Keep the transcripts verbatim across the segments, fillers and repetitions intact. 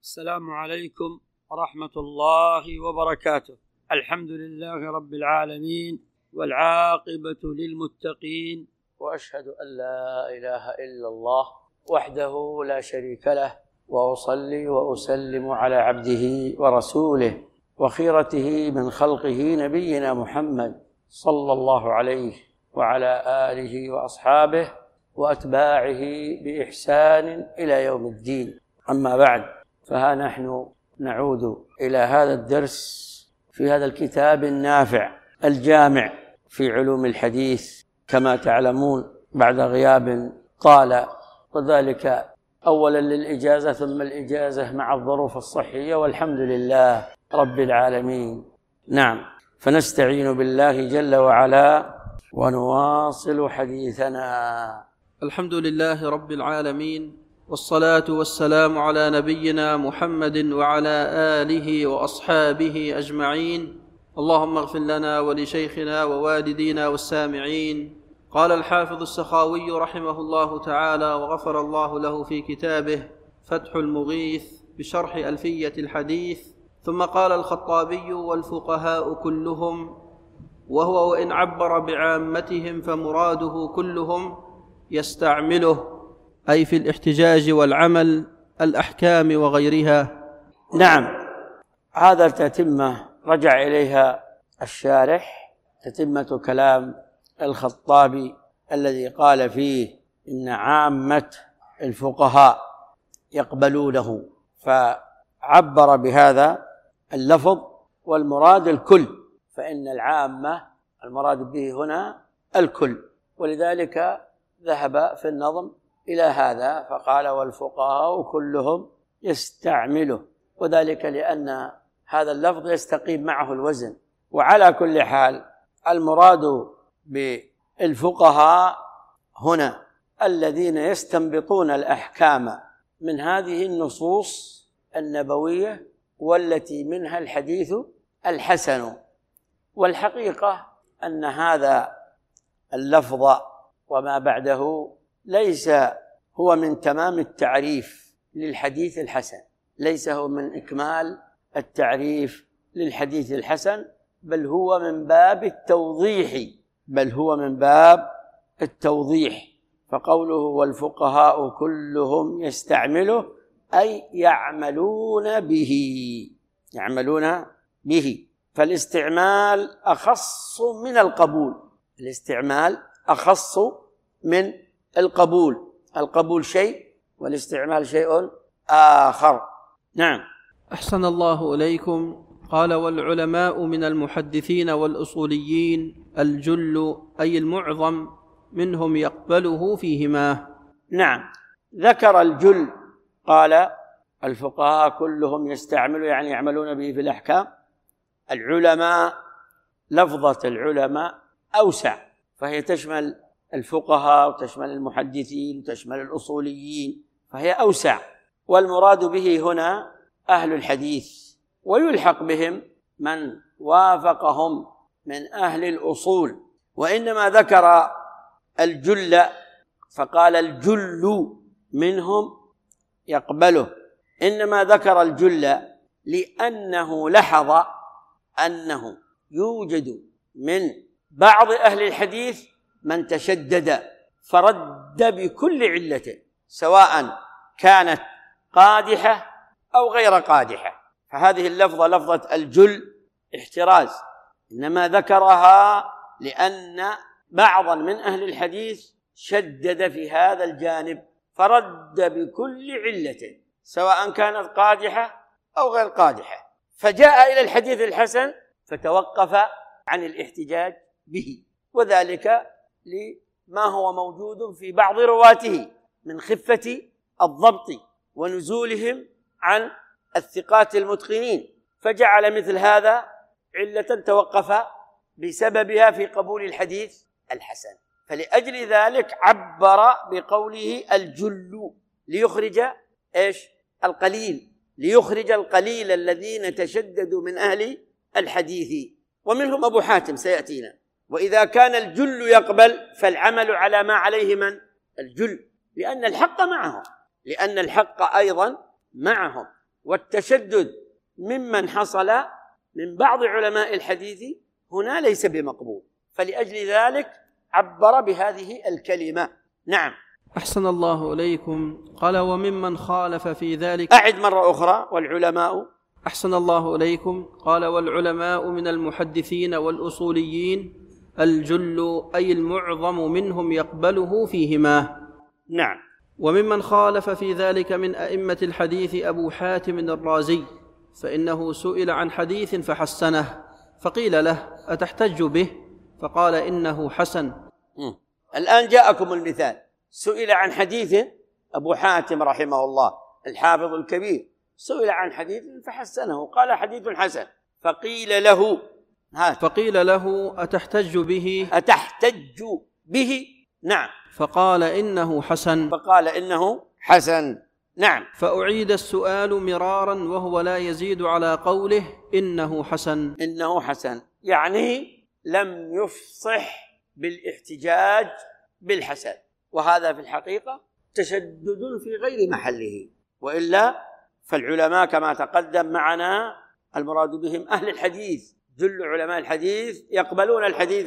السلام عليكم ورحمة الله وبركاته. الحمد لله رب العالمين، والعاقبة للمتقين، وأشهد أن لا إله إلا الله وحده لا شريك له، وأصلي وأسلم على عبده ورسوله وخيرته من خلقه نبينا محمد صلى الله عليه وعلى آله وأصحابه وأتباعه بإحسان إلى يوم الدين. أما بعد، فها نحن نعود إلى هذا الدرس في هذا الكتاب النافع الجامع في علوم الحديث كما تعلمون بعد غياب طال، وذلك أولا للإجازة ثم الإجازة مع الظروف الصحية، والحمد لله رب العالمين. نعم، فنستعين بالله جل وعلا ونواصل حديثنا. الحمد لله رب العالمين، والصلاة والسلام على نبينا محمد وعلى آله وأصحابه أجمعين. اللهم اغفر لنا ولشيخنا ووالدينا والسامعين. قال الحافظ السخاوي رحمه الله تعالى وغفر الله له في كتابه فتح المغيث بشرح ألفية الحديث: ثم قال الخطابي: والفقهاء كلهم، وهو وإن عبر بعامتهم فمراده كلهم يستعمله، أي في الاحتجاج والعمل، الأحكام وغيرها. نعم، هذا تتمة رجع إليها الشارح، تتمة كلام الخطابي الذي قال فيه إن عامة الفقهاء يقبلونه، فعبر بهذا اللفظ والمراد الكل، فإن العامة المراد به هنا الكل، ولذلك ذهب في النظم إلى هذا فقال: والفقهاء كلهم يستعمله، وذلك لأن هذا اللفظ يستقيم معه الوزن. وعلى كل حال المراد بالفقهاء هنا الذين يستنبطون الأحكام من هذه النصوص النبوية والتي منها الحديث الحسن. والحقيقة أن هذا اللفظ وما بعده ليس هو من تمام التعريف للحديث الحسن، ليس هو من إكمال التعريف للحديث الحسن، بل هو من باب التوضيح، بل هو من باب التوضيح. فقوله والفقهاء كلهم يستعمله أي يعملون به، يعملون به. فالاستعمال أخص من القبول، الاستعمال أخص من القبول، القبول شيء والاستعمال شيء آخر. نعم. أحسن الله إليكم. قال: والعلماء من المحدثين والأصوليين الجل، أي المعظم منهم يقبله فيهما. نعم، ذكر الجل، قال الفقهاء كلهم يستعملوا يعني يعملون به في الأحكام. العلماء، لفظة العلماء أوسع، فهي تشمل الفقهاء وتشمل المحدثين وتشمل الأصوليين، فهي أوسع. والمراد به هنا أهل الحديث، ويلحق بهم من وافقهم من أهل الأصول. وإنما ذكر الجل فقال الجل منهم يقبله، إنما ذكر الجل لأنه لاحظ أنه يوجد من بعض أهل الحديث من تشدد فرد بكل علة، سواء كانت قادحة أو غير قادحة. فهذه اللفظة لفظة الجل احتراز، إنما ذكرها لأن بعضا من أهل الحديث شدد في هذا الجانب فرد بكل علة، سواء كانت قادحة أو غير قادحة، فجاء إلى الحديث الحسن فتوقف عن الاحتجاج به، وذلك لما هو موجود في بعض رواته من خفة الضبط ونزولهم عن الثقات المتقنين، فجعل مثل هذا علة توقف بسببها في قبول الحديث الحسن. فلأجل ذلك عبر بقوله الجل ليخرج إيش؟ القليل، ليخرج القليل الذين تشددوا من أهل الحديث، ومنهم أبو حاتم سيأتينا. وإذا كان الجل يقبل فالعمل على ما عليه من؟ الجل، لأن الحق معهم، لأن الحق أيضا معهم. والتشدد ممن حصل من بعض علماء الحديث هنا ليس بمقبول، فلأجل ذلك عبر بهذه الكلمة. نعم. أحسن الله إليكم. قال وممن خالف في ذلك. أعد مرة أخرى. والعلماء. أحسن الله إليكم. قال والعلماء من المحدثين والأصوليين الجل أي المعظم منهم يقبله فيهما. نعم. وممن خالف في ذلك من أئمة الحديث أبو حاتم الرازي، فإنه سئل عن حديث فحسنه، فقيل له أتحتج به؟ فقال إنه حسن. م. الآن جاءكم المثال. سئل عن حديث أبو حاتم رحمه الله الحافظ الكبير، سئل عن حديث فحسنه، قال حديث حسن، فقيل له هات. فقيل له أتحتج به؟ أتحتج به؟ نعم. فقال إنه حسن. فقال إنه حسن. نعم. فأعيد السؤال مرارا وهو لا يزيد على قوله إنه حسن. إنه حسن يعني لم يفصح بالاحتجاج بالحسن، وهذا في الحقيقة تشدد في غير محله، وإلا فالعلماء كما تقدم معنا المراد بهم أهل الحديث، جل علماء الحديث يقبلون الحديث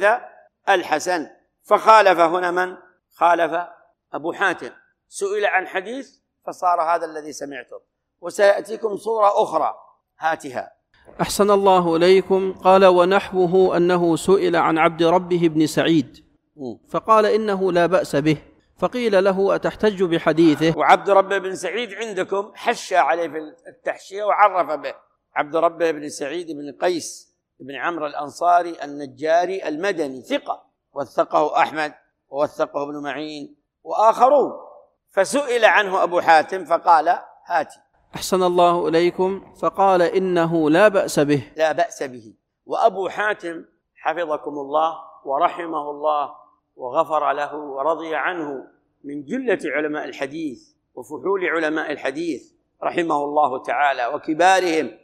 الحسن. فخالف هنا من؟ خالف أبو حاتم، سئل عن حديث فصار هذا الذي سمعته. وسيأتيكم صورة أخرى هاتها. أحسن الله إليكم. قال ونحوه أنه سئل عن عبد ربه بن سعيد فقال إنه لا بأس به، فقيل له أتحتج بحديثه؟ وعبد ربه بن سعيد عندكم حشى عليه في التحشية وعرف به. عبد ربه بن سعيد بن قيس بن عمرو الأنصاري النجاري المدني، ثقة، وثقه أحمد ووثقه ابن معين وآخرون. فسئل عنه أبو حاتم فقال هاتي. أحسن الله إليكم. فقال إنه لا بأس به. لا بأس به. وأبو حاتم حفظكم الله ورحمه الله وغفر له ورضي عنه من جلة علماء الحديث وفحول علماء الحديث رحمه الله تعالى وكبارهم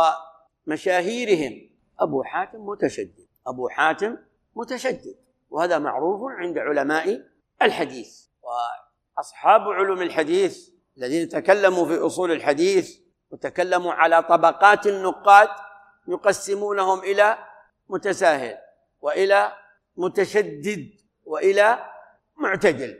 ومشاهيرهم. أبو حاتم متشدد، أبو حاتم متشدد، وهذا معروف عند علماء الحديث. وأصحاب علوم الحديث الذين تكلموا في أصول الحديث وتكلموا على طبقات النقاد يقسمونهم إلى متساهل وإلى متشدد وإلى معتدل.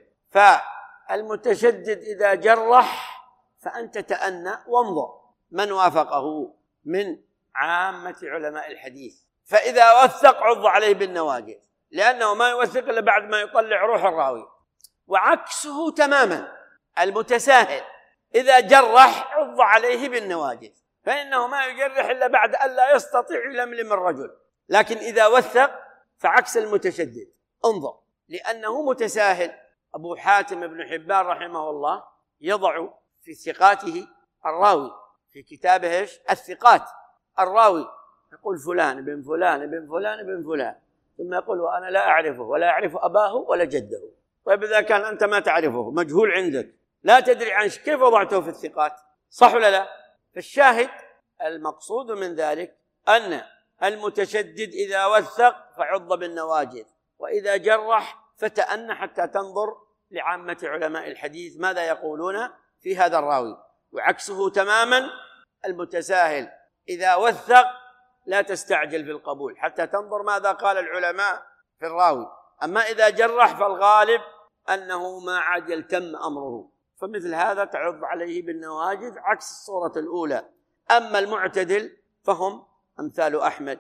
فالمتشدد إذا جرح فأنت تأنى وانظر من وافقه من عامة علماء الحديث، فإذا وثق عض عليه بالنواجذ، لأنه ما يوثق إلا بعد ما يطلع روح الراوي. وعكسه تماما المتساهل إذا جرح عض عليه بالنواجذ، فإنه ما يجرح إلا بعد أن لا يستطيع يلملم الرجل. لكن إذا وثق فعكس المتشدد، انظر، لأنه متساهل. أبو حاتم بن حبان رحمه الله يضع في ثقاته الراوي في كتابه إيش؟ الثقات. الراوي يقول فلان بن فلان بن فلان بن فلان، ثم يقول وأنا لا أعرفه ولا أعرف أباه ولا جده. طيب إذا كان أنت ما تعرفه، مجهول عندك، لا تدري عنه، كيف وضعته في الثقات؟ صح ولا لا؟ فالشاهد المقصود من ذلك أن المتشدد إذا وثق فعض بالنواجذ، وإذا جرح فتأن حتى تنظر لعامة علماء الحديث ماذا يقولون في هذا الراوي. وعكسه تماما المتساهل إذا وثق لا تستعجل في القبول حتى تنظر ماذا قال العلماء في الراوي. أما إذا جرح فالغالب أنه ما عاد يلتم أمره، فمثل هذا تعض عليه بالنواجذ عكس الصورة الأولى. أما المعتدل فهم أمثال أحمد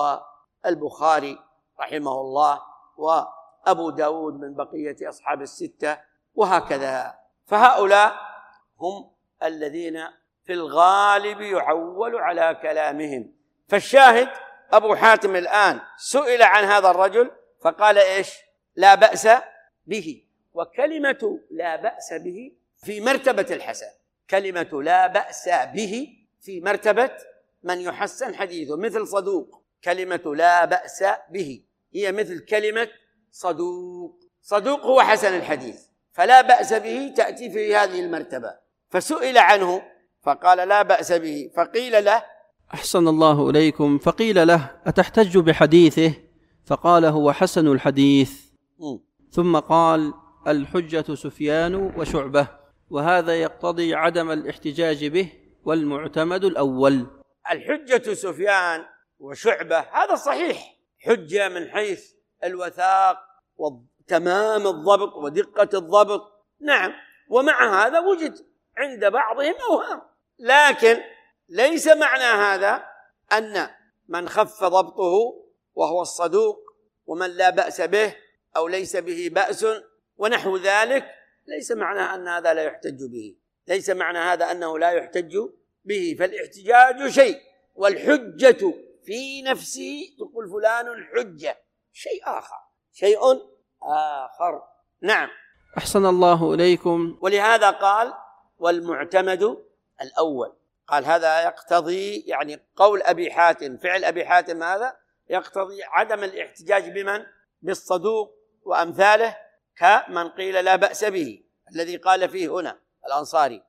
والبخاري رحمه الله وأبو داود من بقية أصحاب الستة وهكذا. فهؤلاء هم الذين في الغالب يعول على كلامهم. فالشاهد أبو حاتم الآن سئل عن هذا الرجل فقال إيش؟ لا بأس به. وكلمة لا بأس به في مرتبة الحسن، كلمة لا بأس به في مرتبة من يحسن حديثه، مثل صدوق. كلمة لا بأس به هي مثل كلمة صدوق. صدوق هو حسن الحديث، فلا بأس به تأتي في هذه المرتبة. فسئل عنه فقال لا بأس به، فقيل له أحسن الله إليكم. فقيل له أتحتج بحديثه؟ فقال هو حسن الحديث. م. ثم قال الحجة سفيان وشعبة، وهذا يقتضي عدم الاحتجاج به والمعتمد الأول. الحجة سفيان وشعبة هذا صحيح، حجة من حيث الوثاق وتمام الضبط ودقة الضبط، نعم، ومع هذا وجد عند بعضهم أوهام، لكن ليس معنى هذا أن من خف ضبطه وهو الصدوق ومن لا بأس به أو ليس به بأس ونحو ذلك، ليس معنى أن هذا لا يحتج به، ليس معنى هذا أنه لا يحتج به. فالاحتجاج شيء، والحجة في نفسه تقول فلان حجة شيء آخر، شيء آخر. نعم. أحسن الله إليكم. ولهذا قال والمعتمد الأول، قال هذا يقتضي، يعني قول أبي حاتم، فعل أبي حاتم هذا يقتضي عدم الاحتجاج بمن؟ بالصدوق وأمثاله، كمن قيل لا بأس به الذي قال فيه هنا الأنصاري.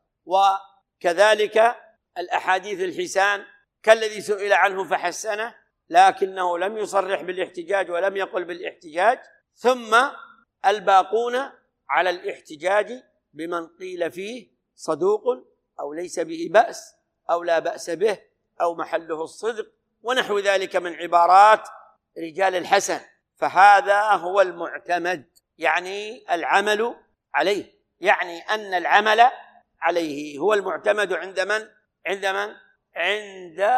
وكذلك الأحاديث الحسان كالذي سئل عنه فحسنه لكنه لم يصرح بالاحتجاج ولم يقل بالاحتجاج. ثم الباقون على الاحتجاج بمن قيل فيه صدوق أو ليس به بأس أو لا بأس به أو محله الصدق ونحو ذلك من عبارات رجال الحسن، فهذا هو المعتمد، يعني العمل عليه، يعني أن العمل عليه هو المعتمد عند من؟ عند من؟ عند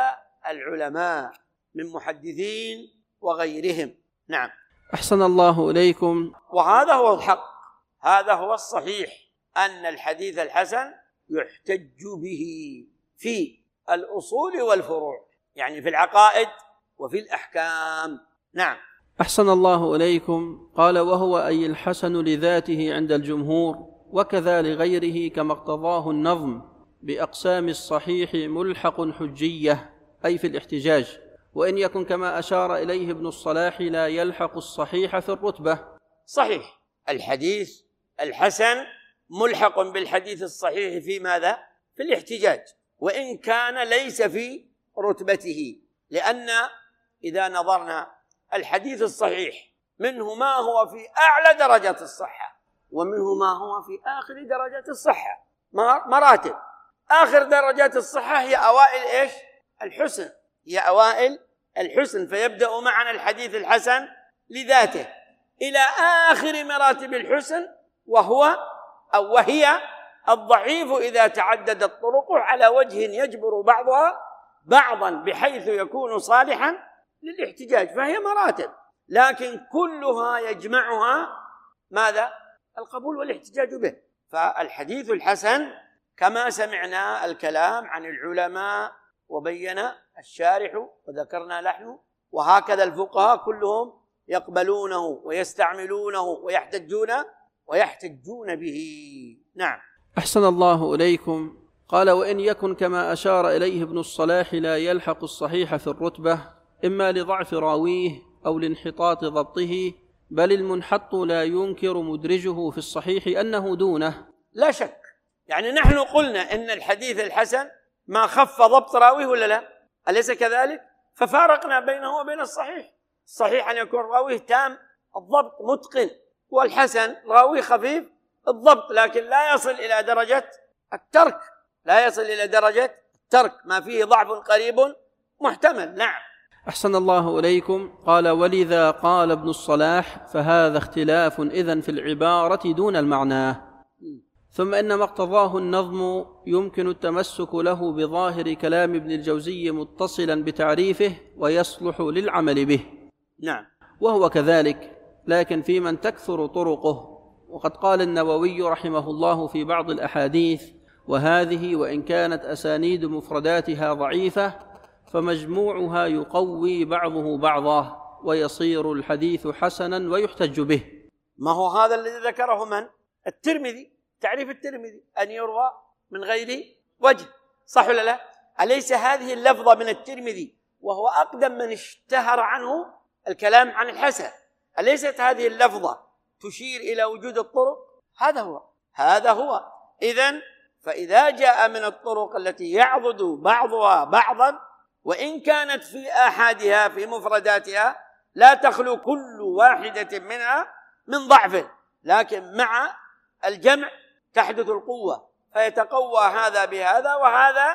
العلماء من محدثين وغيرهم. نعم. أحسن الله إليكم. وهذا هو الحق، هذا هو الصحيح، أن الحديث الحسن يحتج به في الأصول والفروع، يعني في العقائد وفي الأحكام. نعم. أحسن الله إليكم. قال وهو أي الحسن لذاته عند الجمهور، وكذا لغيره كما اقتضاه النظم بأقسام الصحيح ملحق حجية، أي في الاحتجاج، وإن يكن كما أشار إليه ابن الصلاح لا يلحق الصحيح في الرتبة. صحيح، الحديث الحسن ملحق بالحديث الصحيح في ماذا؟ في الاحتجاج، وإن كان ليس في رتبته، لأن إذا نظرنا الحديث الصحيح منه ما هو في أعلى درجة الصحة ومنه ما هو في آخر درجة الصحة، مراتب. آخر درجات الصحة هي أوائل إيش؟ الحسن، هي أوائل الحسن، فيبدأ معنا الحديث الحسن لذاته إلى آخر مراتب الحسن، وهو أو وهي الضعيف إذا تعددت طرقه على وجه يجبر بعضها بعضا بحيث يكون صالحا للاحتجاج، فهي مراتب، لكن كلها يجمعها ماذا؟ القبول والاحتجاج به. فالحديث الحسن كما سمعنا الكلام عن العلماء وبين الشارح وذكرنا نحن، وهكذا الفقهاء كلهم يقبلونه ويستعملونه ويحتجون ويحتجون به. نعم. أحسن الله إليكم. قال وإن يكن كما أشار إليه ابن الصلاح لا يلحق الصحيح في الرتبة، إما لضعف راويه أو لانحطاط ضبطه، بل المنحط لا ينكر مدرجه في الصحيح أنه دونه. لا شك، يعني نحن قلنا إن الحديث الحسن ما خف ضبط راويه ولا لا؟ أليس كذلك؟ ففارقنا بينه وبين الصحيح. الصحيح أن يكون راويه تام الضبط متقن، والحسن راويه خفيف الضبط لكن لا يصل إلى درجة الترك، لا يصل إلى درجة الترك، ما فيه ضعف قريب محتمل. نعم. أحسن الله إليكم. قال ولذا قال ابن الصلاح فهذا اختلاف إذن في العبارة دون المعنى. ثم إن ما اقتضاه النظم يمكن التمسك له بظاهر كلام ابن الجوزي متصلا بتعريفه ويصلح للعمل به. نعم. وهو كذلك، لكن في من تكثر طرقه. وقد قال النووي رحمه الله في بعض الأحاديث وهذه وإن كانت أسانيد مفرداتها ضعيفة فمجموعها يقوي بعضه بعضا ويصير الحديث حسنا ويحتج به. ما هو هذا الذي ذكره من؟ الترمذي، تعريف الترمذي أن يروى من غير وجه، صح ولا لا؟ أليس هذه اللفظة من الترمذي وهو أقدم من اشتهر عنه الكلام عن الحسن؟ أليست هذه اللفظة تشير إلى وجود الطرق؟ هذا هو هذا هو إذن فإذا جاء من الطرق التي يعضد بعضها بعضا وإن كانت في آحادها في مفرداتها لا تخلو كل واحدة منها من ضعف، لكن مع الجمع تحدث القوة، فيتقوى هذا بهذا وهذا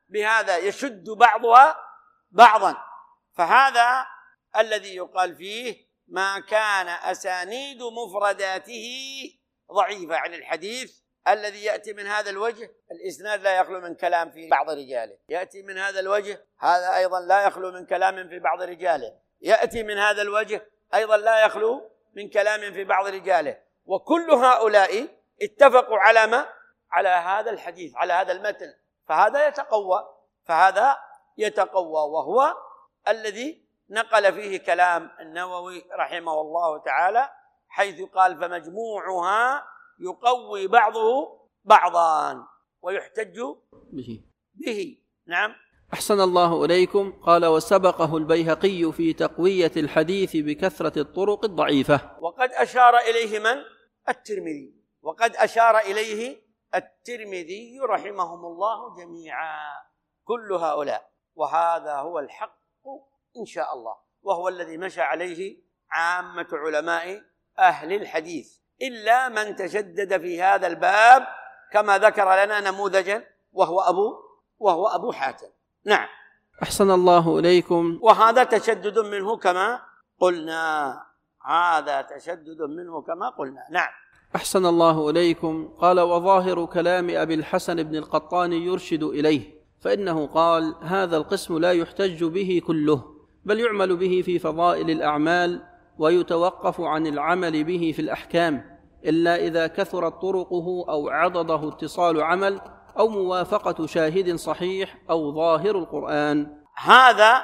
بهذا يشد بعضها بعضا. فهذا الذي يقال فيه ما كان أسانيد مفرداته ضعيفة عن الحديث الذي يأتي من هذا الوجه. الإسناد لا يخلو من كلام في بعض رجاله، يأتي من هذا الوجه هذا أيضا لا يخلو من كلام في بعض رجاله، يأتي من هذا الوجه أيضا لا يخلو من كلام في بعض رجاله، وكل هؤلاء اتفقوا على ما؟ على هذا الحديث، على هذا المتن، فهذا يتقوى فهذا يتقوى وهو الذي نقل فيه كلام النووي رحمه الله تعالى، حيث قال فمجموعها يقوي بعضه بعضا ويحتج به به. نعم. أحسن الله إليكم. قال وسبقه البيهقي في تقوية الحديث بكثرة الطرق الضعيفة. وقد أشار إليه من؟ الترمذي، وقد أشار إليه الترمذي رحمهم الله جميعا كل هؤلاء، وهذا هو الحق إن شاء الله، وهو الذي مشى عليه عامة علماء أهل الحديث، إلا من تشدد في هذا الباب كما ذكر لنا نموذجا وهو أبو وهو أبو حاتم. نعم. أحسن الله إليكم. وهذا تشدد منه كما قلنا، هذا تشدد منه كما قلنا. نعم. أحسن الله إليكم. قال وظاهر كلام أبي الحسن بن القطان يرشد إليه، فإنه قال هذا القسم لا يحتج به كله، بل يعمل به في فضائل الأعمال ويتوقف عن العمل به في الأحكام، إلا إذا كثرت طرقه أو عضده اتصال عمل أو موافقة شاهد صحيح أو ظاهر القرآن. هذا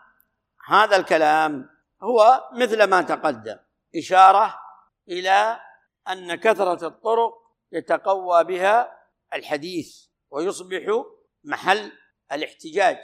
هذا الكلام هو مثل ما تقدم، إشارة إلى أن كثرة الطرق يتقوى بها الحديث ويصبح محل الاحتجاج،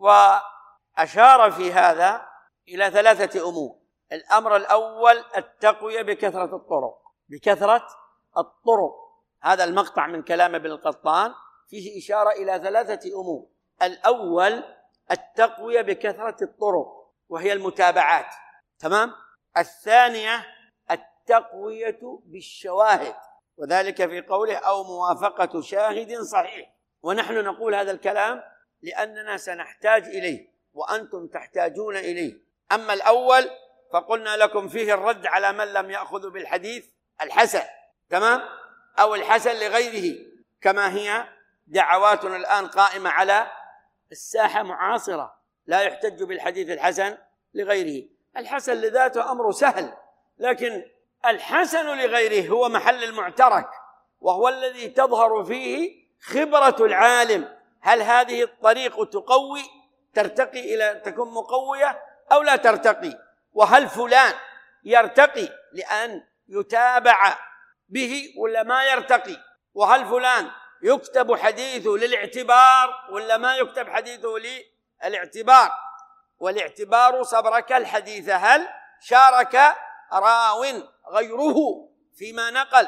وأشار في هذا إلى ثلاثة أمور. الأمر الأول التقوية بكثرة الطرق، بكثرة الطرق. هذا المقطع من كلام ابن القطان فيه إشارة إلى ثلاثة أمور. الأول التقوية بكثرة الطرق وهي المتابعات، تمام. الثانية التقوية بالشواهد، وذلك في قوله أو موافقة شاهد صحيح. ونحن نقول هذا الكلام لأننا سنحتاج إليه وأنتم تحتاجون إليه. أما الأول فقلنا لكم فيه الرد على من لم يأخذ بالحديث الحسن، تمام، أو الحسن لغيره، كما هي دعواتنا الآن قائمة على الساحة معاصرة، لا يحتج بالحديث الحسن لغيره. الحسن لذاته أمر سهل، لكن الحسن لغيره هو محل المعترك، وهو الذي تظهر فيه خبرة العالم. هل هذه الطريق تقوي ترتقي إلى تكون مقوية أو لا ترتقي؟ وهل فلان يرتقي لأن يتابع به ولا ما يرتقي؟ وهل فلان يكتب حديثه للاعتبار ولا ما يكتب حديثه للاعتبار؟ والاعتبار صبرك الحديث هل شارك راو غيره فيما نقل.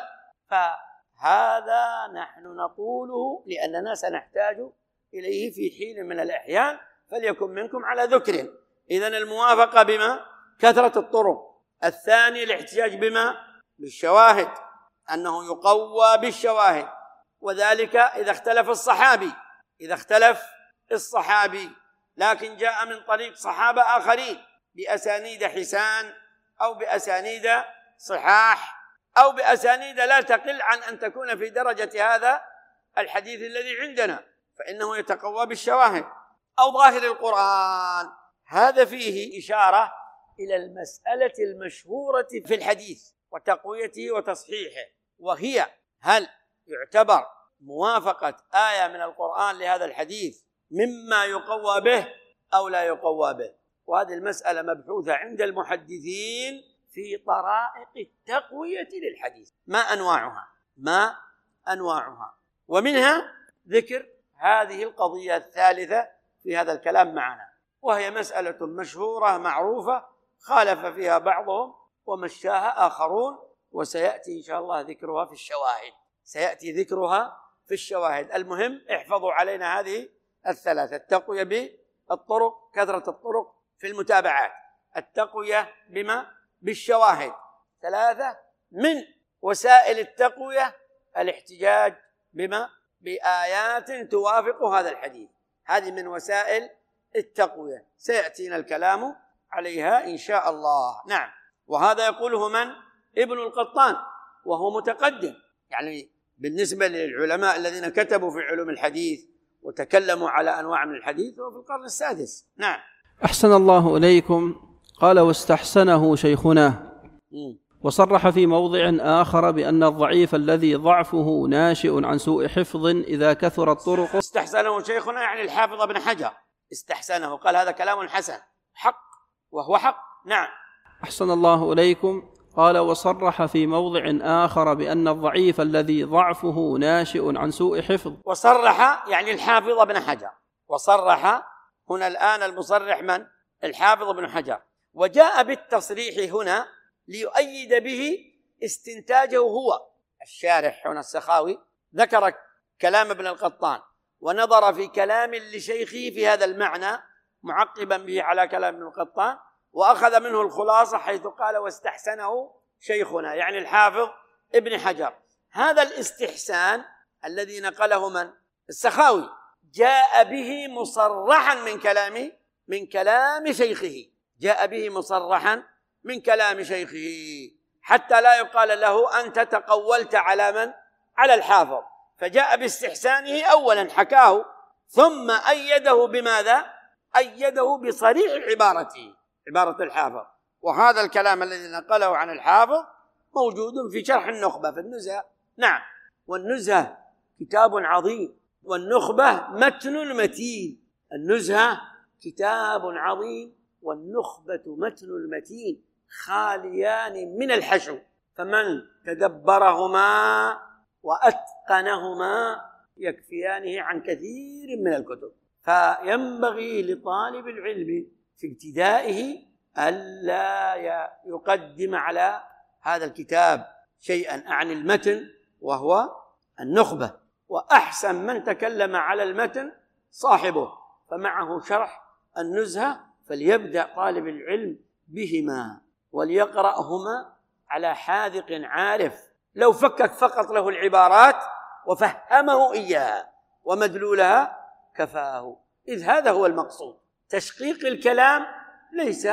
فهذا نحن نقوله لأننا سنحتاج إليه في حين من الأحيان، فليكن منكم على ذكر. إذن الموافقة بما؟ كثرة الطرق. الثاني الاحتجاج بما؟ بالشواهد، أنه يقوى بالشواهد، وذلك إذا اختلف الصحابي إذا اختلف الصحابي لكن جاء من طريق صحابة آخرين بأسانيد حسان أو بأسانيد صحاح أو بأسانيد لا تقل عن أن تكون في درجة هذا الحديث الذي عندنا، فإنه يتقوى بالشواهد. أو ظاهر القرآن، هذا فيه إشارة إلى المسألة المشهورة في الحديث وتقويته وتصحيحه، وهي هل يعتبر موافقة آية من القرآن لهذا الحديث مما يقوى به أو لا يقوى به. وهذه المسألة مبحوثة عند المحدثين في طرائق التقوية للحديث، ما أنواعها ما أنواعها ومنها ذكر هذه القضية الثالثة في هذا الكلام معنا، وهي مسألة مشهورة معروفة خالف فيها بعضهم ومشاها آخرون، وسيأتي إن شاء الله ذكرها في الشواهد سيأتي ذكرها في الشواهد. المهم احفظوا علينا هذه الثلاثة: التقوية بالطرق، كثرة الطرق في المتابعات، التقوية بما؟ بالشواهد. ثلاثة من وسائل التقوية الاحتجاج بما؟ بآيات توافق هذا الحديث. هذه من وسائل التقوية، سيأتينا الكلام عليها إن شاء الله. نعم. وهذا يقوله من؟ ابن القطان، وهو متقدم يعني بالنسبة للعلماء الذين كتبوا في علوم الحديث وتكلموا على أنواع من الحديث، وفي القرن السادس. نعم. أحسن الله إليكم. قال: واستحسنه شيخنا، م. وصرح في موضع آخر بأن الضعيف الذي ضعفه ناشئ عن سوء حفظ إذا كثر الطرق. استحسنه شيخنا يعني الحافظ ابن حجر، استحسنه، قال هذا كلام حسن حق، وهو حق. نعم. أحسن الله إليكم. قال: وصرح في موضع آخر بأن الضعيف الذي ضعفه ناشئ عن سوء حفظ. وصرح يعني الحافظ ابن حجر، وصرح هنا الآن المصرح من؟ الحافظ ابن حجر. وجاء بالتصريح هنا ليؤيد به استنتاجه هو. الشارح هنا السخاوي ذكر كلام ابن القطان ونظر في كلام لشيخه في هذا المعنى معقبا به على كلام ابن القطان، وأخذ منه الخلاصة حيث قال: واستحسنه شيخنا يعني الحافظ ابن حجر. هذا الاستحسان الذي نقله من؟ السخاوي، جاء به مصرحا من كلام من كلام شيخه، جاء به مصرحا من كلام شيخه، حتى لا يقال له أنت تقولت على من؟ على الحافظ. فجاء باستحسانه أولا حكاه، ثم أيده بماذا؟ أيده بصريح عبارته، عبارة الحافظ. وهذا الكلام الذي نقله عن الحافظ موجود في شرح النخبة في النزهة. نعم. والنزهة كتاب عظيم، والنخبة متن متين. النزهة كتاب عظيم، والنخبة متن متين، خاليان من الحشو، فمن تدبرهما وأتقنهما يكفيانه عن كثير من الكتب. فينبغي لطالب العلم في ابتدائه ألا يقدم على هذا الكتاب شيئا عن المتن وهو النخبة. وأحسن من تكلم على المتن صاحبه، فمعه شرح النزهة، فليبدأ طالب العلم بهما وليقرأهما على حاذق عارف، لو فكك فقط له العبارات وفهمه إياها ومدلولها كفاه، إذ هذا هو المقصود. تشقيق الكلام ليس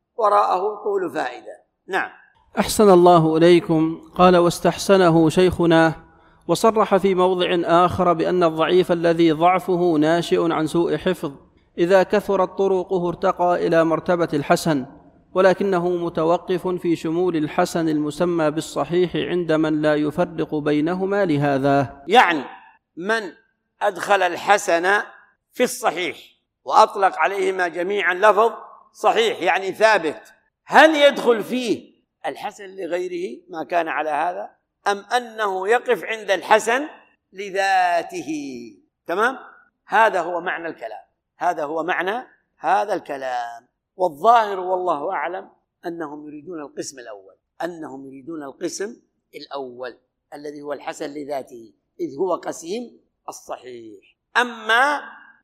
وراءه طول فائدة. نعم. أحسن الله إليكم. قال: واستحسنه شيخنا، وصرح في موضع آخر بأن الضعيف الذي ضعفه ناشئ عن سوء حفظ إذا كثرت طرقه ارتقى إلى مرتبة الحسن، ولكنه متوقف في شمول الحسن المسمى بالصحيح عند من لا يفرق بينهما لهذا. يعني من أدخل الحسن في الصحيح وأطلق عليهما جميعا لفظ صحيح يعني ثابت، هل يدخل فيه الحسن لغيره ما كان على هذا، أم أنه يقف عند الحسن لذاته؟ تمام؟ هذا هو معنى الكلام، هذا هو معنى هذا الكلام. والظاهر والله أعلم أنهم يريدون القسم الأول، أنهم يريدون القسم الأول الذي هو الحسن لذاته، إذ هو قسيم الصحيح. أما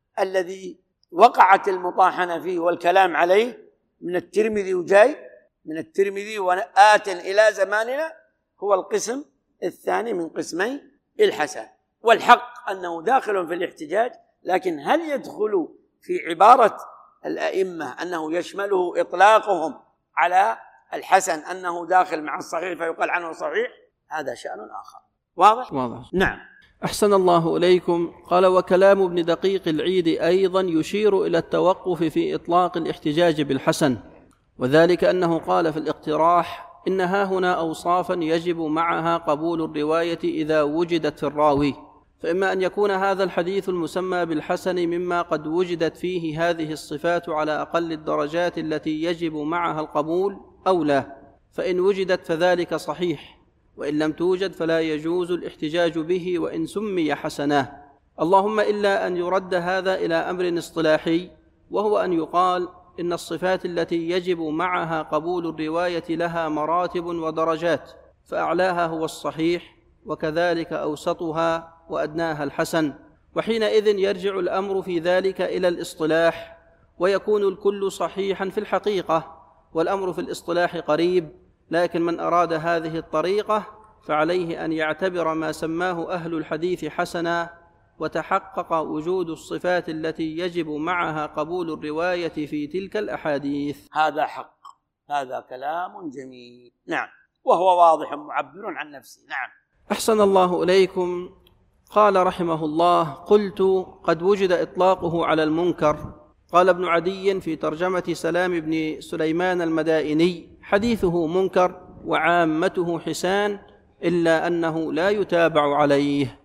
الذي وقعت المطاحنة فيه والكلام عليه من الترمذي وجاي من الترمذي وآت إلى زماننا هو القسم الثاني من قسمي الحسن. والحق أنه داخل في الاحتجاج، لكن هل يدخل في عبارة الأئمة أنه يشمله إطلاقهم على الحسن أنه داخل مع الصحيح فيقال عنه صحيح؟ هذا شأن آخر. واضح؟ واضح. نعم. أحسن الله إليكم. قال: وكلام ابن دقيق العيد أيضا يشير إلى التوقف في إطلاق الاحتجاج بالحسن، وذلك أنه قال في الاقتراح: إن ها هنا أوصافا يجب معها قبول الرواية إذا وجدت في الراوي، فإما أن يكون هذا الحديث المسمى بالحسن مما قد وجدت فيه هذه الصفات على أقل الدرجات التي يجب معها القبول، أو لا، فإن وجدت فذلك صحيح، وإن لم توجد فلا يجوز الاحتجاج به وإن سمي حسنا، اللهم إلا أن يرد هذا إلى أمر اصطلاحي، وهو أن يقال إن الصفات التي يجب معها قبول الرواية لها مراتب ودرجات، فأعلاها هو الصحيح، وكذلك أوسطها وأدناها الحسن، وحينئذ يرجع الأمر في ذلك إلى الاصطلاح، ويكون الكل صحيحا في الحقيقة، والأمر في الاصطلاح قريب. لكن من أراد هذه الطريقة فعليه أن يعتبر ما سماه أهل الحديث حسنا وتحقق وجود الصفات التي يجب معها قبول الرواية في تلك الأحاديث. هذا حق، هذا كلام جميل. نعم، وهو واضح معبر عن نفسه. نعم. أحسن الله إليكم. قال رحمه الله: قلت قد وجد إطلاقه على المنكر. قال ابن عدي في ترجمة سلام بن سليمان المدائني: حديثه منكر وعامته حسان، إلا أنه لا يتابع عليه.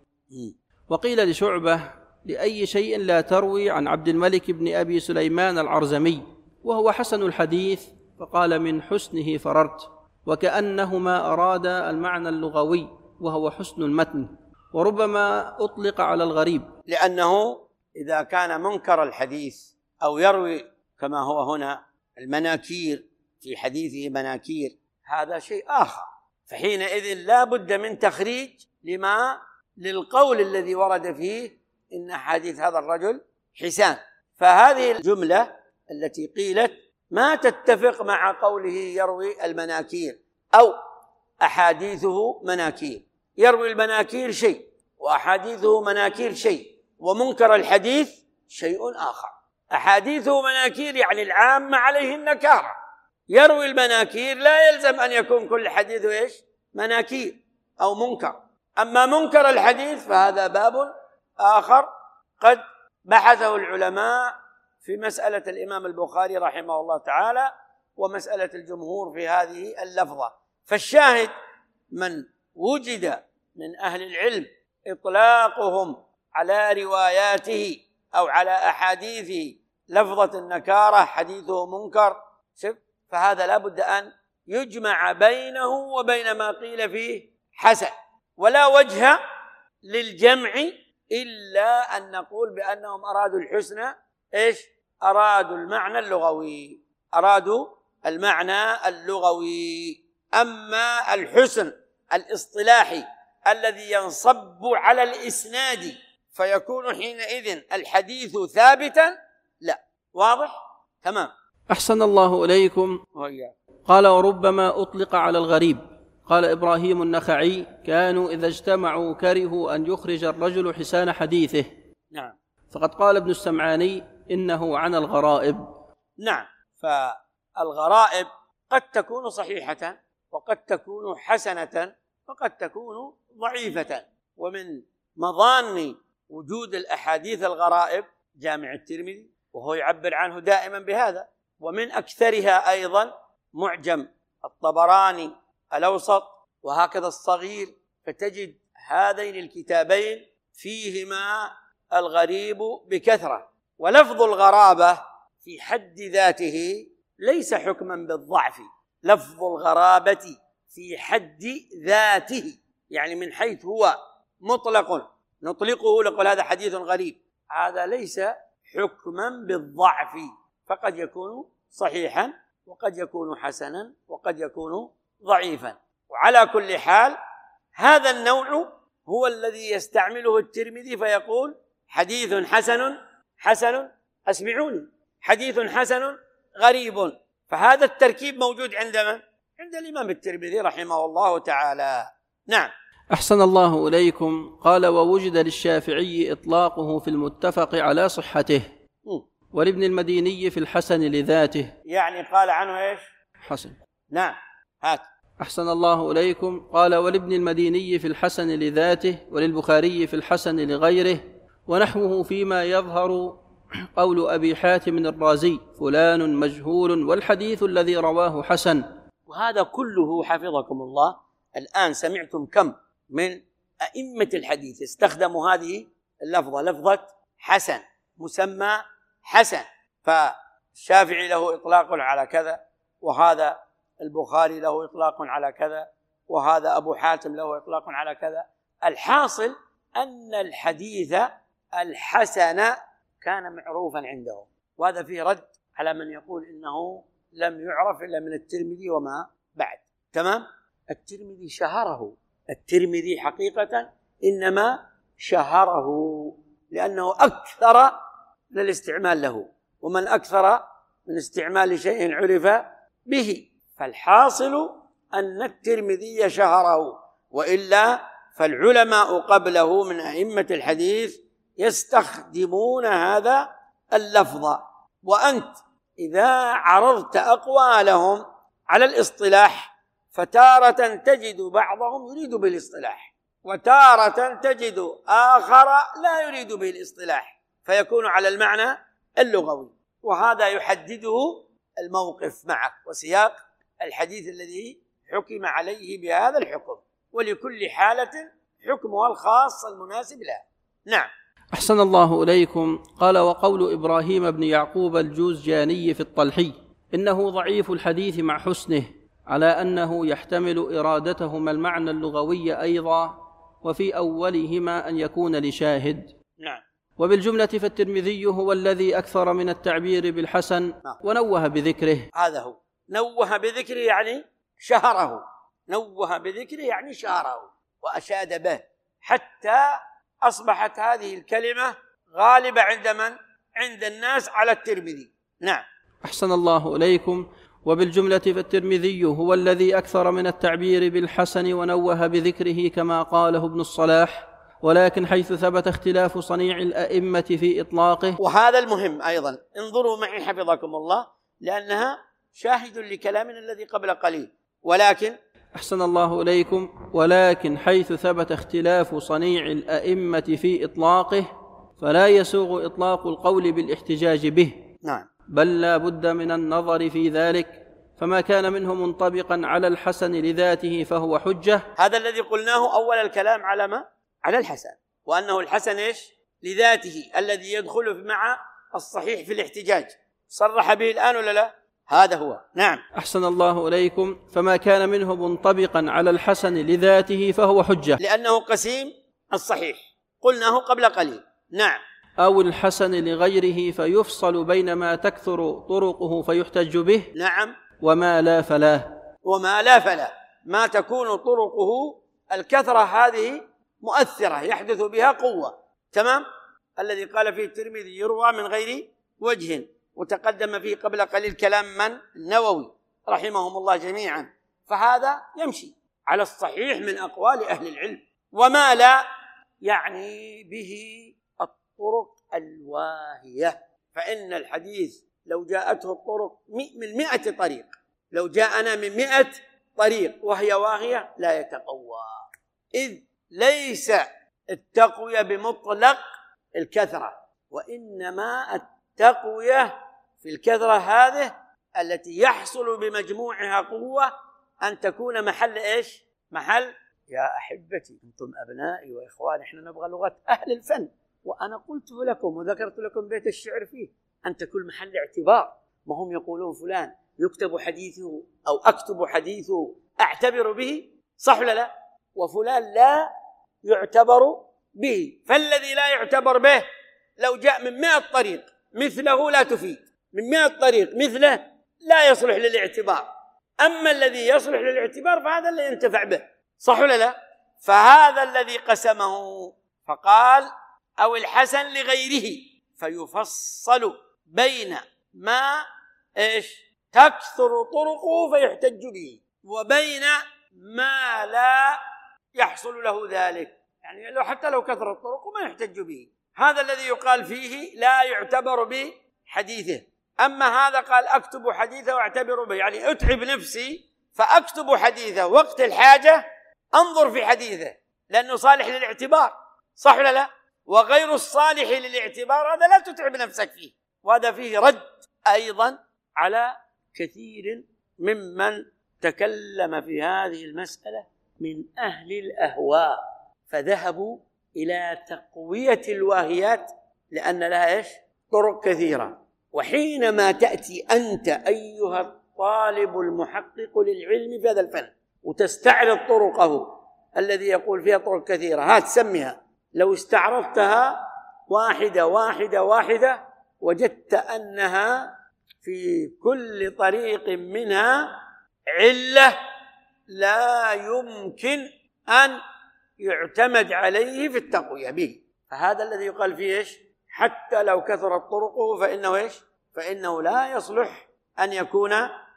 وقيل لشعبة: لأي شيء لا تروي عن عبد الملك بن أبي سليمان العرزمي وهو حسن الحديث؟ فقال: من حسنه فررت. وكأنهما أراد المعنى اللغوي وهو حسن المتن، وربما أطلق على الغريب، لأنه إذا كان منكر الحديث أو يروي كما هو هنا المناكير، في حديثه مناكير، هذا شيء آخر، فحينئذ لا بد من تخريج لما للقول الذي ورد فيه إن حديث هذا الرجل حسان. فهذه الجملة التي قيلت ما تتفق مع قوله يروي المناكير أو أحاديثه مناكير. يروي المناكير شيء وأحاديثه مناكير شيء، ومنكر الحديث شيء آخر. أحاديثه مناكير يعني العام عليه النكارة، يروي المناكير لا يلزم أن يكون كل حديث إيش؟ مناكير أو منكر. أما منكر الحديث فهذا باب آخر قد بحثه العلماء في مسألة الإمام البخاري رحمه الله تعالى ومسألة الجمهور في هذه اللفظة. فالشاهد من وجد من أهل العلم إطلاقهم على رواياته أو على أحاديثه لفظة النكارة حديثه منكر، فهذا لا بد أن يجمع بينه وبين ما قيل فيه حسن، ولا وجه للجمع إلا أن نقول بأنهم أرادوا الحسنى. إيش؟ أرادوا المعنى اللغوي، أرادوا المعنى اللغوي. أما الحسن الاصطلاحي الذي ينصب على الإسناد فيكون حينئذ الحديث ثابتا، لا. واضح؟ تمام. أحسن الله إليكم. وإياك. قال: وربما أطلق على الغريب. قال إبراهيم النخعي: كانوا إذا اجتمعوا كرهوا أن يخرج الرجل حسان حديثه. نعم. فقد قال ابن السمعاني: إنه عن الغرائب. نعم. فالغرائب قد تكون صحيحة وقد تكون حسنة وقد تكون ضعيفة. ومن مظان وجود الأحاديث الغرائب جامع الترمذي، وهو يعبر عنه دائما بهذا. ومن أكثرها أيضا معجم الطبراني الأوسط، وهكذا الصغير. فتجد هذين الكتابين فيهما الغريب بكثرة. ولفظ الغرابة في حد ذاته ليس حكما بالضعف، لفظ الغرابة في حد ذاته يعني من حيث هو مطلق نطلقه نقول هذا حديث غريب، هذا ليس حكما بالضعف، فقد يكون صحيحا وقد يكون حسنا وقد يكون ضعيفا. وعلى كل حال هذا النوع هو الذي يستعمله الترمذي فيقول حديث حسن حسن أسمعوني، حديث حسن غريب. فهذا التركيب موجود عند من؟ عند الإمام الترمذي رحمه الله تعالى. نعم. أحسن الله إليكم. قال: ووجد للشافعي إطلاقه في المتفق على صحته، م. ولابن المديني في الحسن لذاته. يعني قال عنه إيش؟ حسن. نعم. هات. أحسن الله إليكم. قال: ولابن المديني في الحسن لذاته، وللبخاري في الحسن لغيره، ونحوه فيما يظهر قول أبي حاتم الرازي: فلان مجهول والحديث الذي رواه حسن. وهذا كله حفظكم الله الآن سمعتم كم من أئمة الحديث استخدموا هذه اللفظة، لفظة حسن، مسمى حسن. فالشافعي له إطلاق على كذا، وهذا البخاري له إطلاق على كذا، وهذا أبو حاتم له إطلاق على كذا. الحاصل أن الحديث الحسن كان معروفا عندهم، وهذا فيه رد على من يقول إنه لم يعرف إلا من الترمذي وما بعد. تمام. الترمذي شهره، الترمذي حقيقة إنما شهره لأنه أكثر من الاستعمال له، ومن أكثر من استعمال شيء عرف به. فالحاصل أن الترمذي شهره، وإلا فالعلماء قبله من أئمة الحديث يستخدمون هذا اللفظ. وأنت إذا عرضت أقوالهم على الاصطلاح فتارة تجد بعضهم يريد بالاصطلاح، وتارة تجد آخر لا يريد به الاصطلاح، فيكون على المعنى اللغوي، وهذا يحدده الموقف معك وسياق الحديث الذي حكم عليه بهذا الحكم، ولكل حالة حكمها الخاص المناسب لها. نعم. أحسن الله إليكم. قال: وقول إبراهيم بن يعقوب الجوزجاني في الطلحي إنه ضعيف الحديث مع حسنه، على أنه يحتمل إرادتهما المعنى اللغوي أيضا، وفي أولهما أن يكون لشاهد. نعم. وبالجملة فالترمذي هو الذي أكثر من التعبير بالحسن نعم. ونوه بذكره. هذا هو، نوه بذكره يعني شهره، نوه بذكره يعني شهره وأشاد به، حتى أصبحت هذه الكلمة غالبة عند من؟ عند الناس على الترمذي. نعم. أحسن الله إليكم. وبالجملة فالترمذي هو الذي أكثر من التعبير بالحسن ونوه بذكره كما قاله ابن الصلاح، ولكن حيث ثبت اختلاف صنيع الأئمة في إطلاقه. وهذا المهم أيضا، انظروا معي حفظكم الله، لأنها شاهد لكلامنا الذي قبل قليل. ولكن أحسن الله إليكم. ولكن حيث ثبت اختلاف صنيع الأئمة في إطلاقه فلا يسوغ إطلاق القول بالاحتجاج به. نعم. بل لا بد من النظر في ذلك، فما كان منه منطبقا على الحسن لذاته فهو حجة. هذا الذي قلناه أول الكلام على ما؟ على الحسن، وأنه الحسن إيش؟ لذاته، الذي يدخل مع الصحيح في الاحتجاج. صرح به الآن ولا لا؟ هذا هو. نعم. أحسن الله إليكم. فما كان منه منطبقا على الحسن لذاته فهو حجة، لأنه قسيم الصحيح، قلناه قبل قليل. نعم. أو الحسن لغيره فيفصل بين ما تكثر طرقه فيحتج به. نعم. وما لا فلا. وما لا فلا، ما تكون طرقه الكثرة هذه مؤثرة يحدث بها قوة. تمام. الذي قال فيه الترمذي يروى من غير وجه، وتقدم فيه قبل قليل كلام من؟ النووي رحمهم الله جميعا، فهذا يمشي على الصحيح من أقوال أهل العلم. وما لا يعني به الطرق الواهية، فإن الحديث لو جاءته الطرق من مئة طريق، لو جاءنا من مئة طريق وهي واهية لا يتقوى، إذ ليس التقوية بمطلق الكثرة، وإنما التقوية في الكثرة هذه التي يحصل بمجموعها قوة أن تكون محل إيش؟ محل يا أحبتي أنتم أبنائي وإخواني، إحنا نبغى لغة أهل الفن، وأنا قلت لكم وذكرت لكم بيت الشعر فيه أن تكون محل اعتبار. ما هم يقولون فلان يكتب حديثه أو أكتب حديثه أعتبر به، صح ولا لا؟ وفلان لا يعتبر به، فالذي لا يعتبر به لو جاء من مئة طريق مثله لا تفيد، من مئة طريق مثله لا يصلح للاعتبار. أما الذي يصلح للاعتبار فهذا اللي ينتفع به، صح ولا لا؟ فهذا الذي قسمه فقال أو الحسن لغيره، فيفصل بين ما إيش تكثر طرقه فيحتج به وبين ما لا يحصل له ذلك، يعني لو حتى لو كثر الطرق ما يحتج به، هذا الذي يقال فيه لا يعتبر بحديثه. أما هذا قال أكتب حديثه واعتبر به، يعني أتعب نفسي فأكتب حديثه وقت الحاجة أنظر في حديثه لأنه صالح للاعتبار، صح ولا لا؟ وغير الصالح للاعتبار هذا لا تتعب نفسك فيه، وهذا فيه رد أيضا على كثير ممن تكلم في هذه المسألة من أهل الأهواء، فذهبوا إلى تقوية الواهيات لأن لها إيش؟ طرق كثيرة. وحينما تأتي أنت أيها الطالب المحقق للعلم في هذا الفن وتستعرض طرقه الذي يقول فيها طرق كثيرة، هات سميها، لو استعرضتها واحدة واحدة واحدة وجدت أنها في كل طريق منها علة لا يمكن أن يعتمد عليه في التقوية به، فهذا الذي يقال فيه إيش؟ حتى لو كثرت طرقه فإنه إيش؟ فإنه لا يصلح أن يكون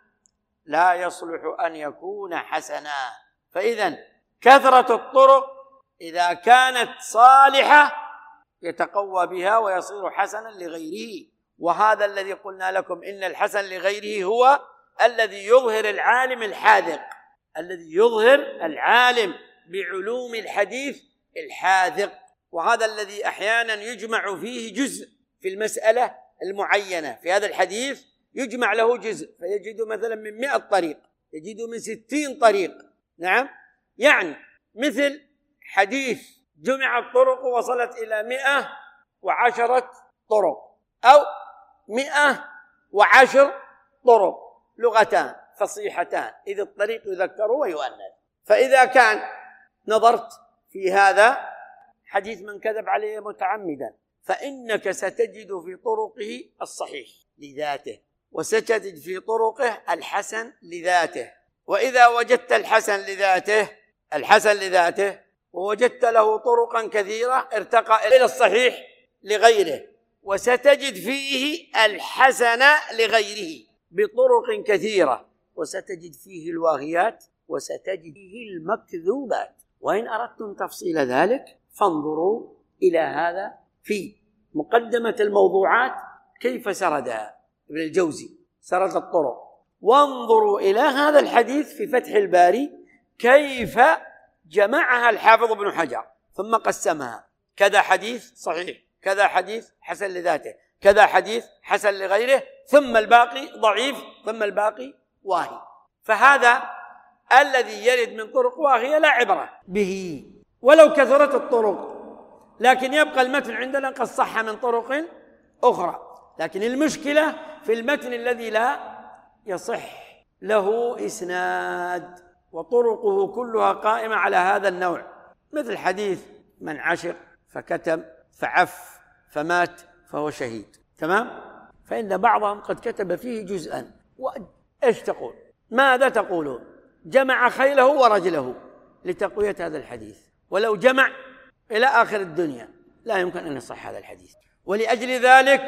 لا يصلح أن يكون حسنا. فإذا كثرة الطرق إذا كانت صالحة يتقوى بها ويصير حسنا لغيره. وهذا الذي قلنا لكم إن الحسن لغيره هو الذي يظهر العالم الحاذق، الذي يظهر العالم بعلوم الحديث الحاذق، وهذا الذي أحيانا يجمع فيه جزء في المسألة المعينة. في هذا الحديث يجمع له جزء فيجد مثلا من مئة طريق، يجد من ستين طريق. نعم، يعني مثل حديث جمعت طرق وصلت إلى مئة وعشرة طرق، أو مئة وعشر طرق، لغتان فصيحتان، إذ الطريق يذكر ويؤنث. فإذا كان نظرت في هذا حديث من كذب عليه متعمدا، فإنك ستجد في طرقه الصحيح لذاته، وستجد في طرقه الحسن لذاته. وإذا وجدت الحسن لذاته الحسن لذاته ووجدت له طرقا كثيرة، ارتقى إلى الصحيح لغيره، وستجد فيه الحسن لغيره بطرق كثيرة، وستجد فيه الواهيات، وستجد فيه المكذوبات. وإن أردتم تفصيل ذلك فانظروا إلى هذا في مقدمة الموضوعات كيف سردها ابن الجوزي، سرد الطرق، وانظروا إلى هذا الحديث في فتح الباري كيف جمعها الحافظ ابن حجر ثم قسمها: كذا حديث صحيح، كذا حديث حسن لذاته، كذا حديث حسن لغيره، ثم الباقي ضعيف، ثم الباقي واهي. فهذا الذي يرد من طرق واهية لا عبرة به ولو كثرت الطرق، لكن يبقى المتن عندنا قد صح من طرق أخرى. لكن المشكلة في المتن الذي لا يصح له إسناد وطرقه كلها قائمة على هذا النوع، مثل حديث من عشق فكتم فعف فمات فهو شهيد. تمام؟ فإن بعضهم قد كتب فيه جزءا. وإيش تقول؟ ماذا تقولون؟ جمع خيله ورجله لتقوية هذا الحديث، ولو جمع إلى آخر الدنيا لا يمكن أن يصح هذا الحديث. ولأجل ذلك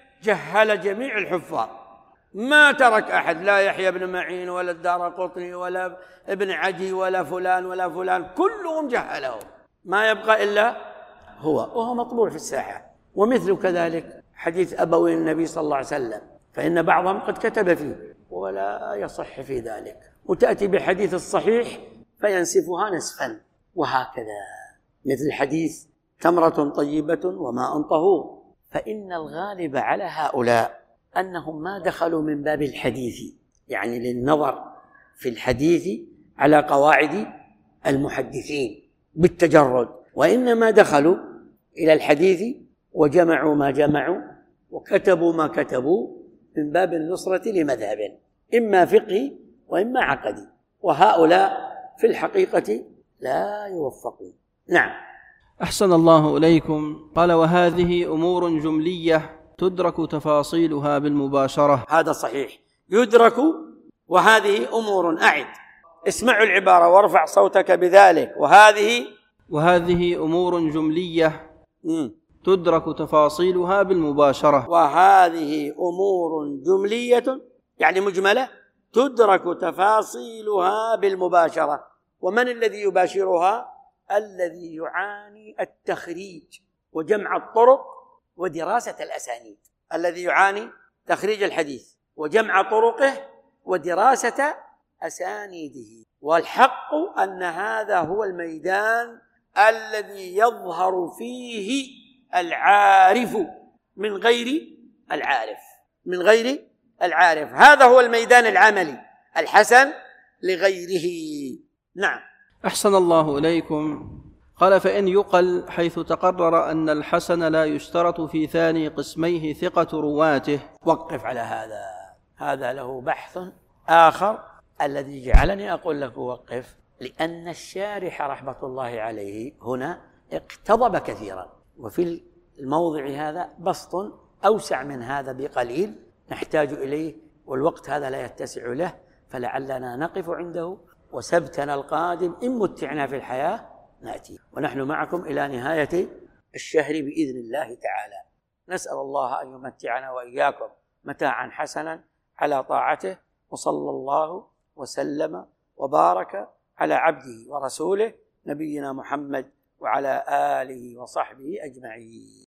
جهل جميع الحفاظ، ما ترك أحد، لا يحيى بن معين ولا الدارقطني ولا ابن عدي ولا فلان ولا فلان، كلهم جهلهم، ما يبقى إلا هو، وهو مطبوع في الساحة. ومثل كذلك حديث أبوي النبي صلى الله عليه وسلم، فإن بعضهم قد كتب فيه ولا يصح في ذلك، وتأتي بحديث الصحيح فينسفها نسفا. وهكذا مثل حديث تمرة طيبة وماء طهور، فإن الغالب على هؤلاء أنهم ما دخلوا من باب الحديث، يعني للنظر في الحديث على قواعد المحدثين بالتجرد، وإنما دخلوا إلى الحديث وجمعوا ما جمعوا وكتبوا ما كتبوا من باب النصرة لمذهب إما فقهي وإما عقدي، وهؤلاء في الحقيقة لا يوفقون. نعم. أحسن الله إليكم. قال: وهذه أمور جملية تدرك تفاصيلها بالمباشرة. هذا صحيح، يدرك. وهذه أمور، أعد، اسمعوا العبارة وارفع صوتك بذلك. وهذه وهذه أمور جملية م. تدرك تفاصيلها بالمباشرة. وهذه أمور جملية يعني مجملة تدرك تفاصيلها بالمباشرة. ومن الذي يباشرها؟ الذي يعاني التخريج وجمع الطرق ودراسة الأسانيد، الذي يعاني تخريج الحديث وجمع طرقه ودراسة أسانيده. والحق أن هذا هو الميدان الذي يظهر فيه العارف من غير العارف، من غير العارف. هذا هو الميدان العملي الحسن لغيره. نعم. أحسن الله إليكم. قال: فإن يقل حيث تقرر أن الحسن لا يشترط في ثاني قسميه ثقة رواته. وقف على هذا، هذا له بحث آخر الذي جعلني أقول لك وقف، لأن الشارح رحمة الله عليه هنا اقتضب كثيرا، وفي الموضع هذا بسط أوسع من هذا بقليل نحتاج إليه، والوقت هذا لا يتسع له، فلعلنا نقف عنده، وسبتنا القادم إن متعنا في الحياة نأتي، ونحن معكم إلى نهاية الشهر بإذن الله تعالى. نسأل الله أن يمتعنا وإياكم متاعا حسنا على طاعته، وصلى الله وسلم وبارك على عبده ورسوله نبينا محمد وعلى آله وصحبه أجمعين.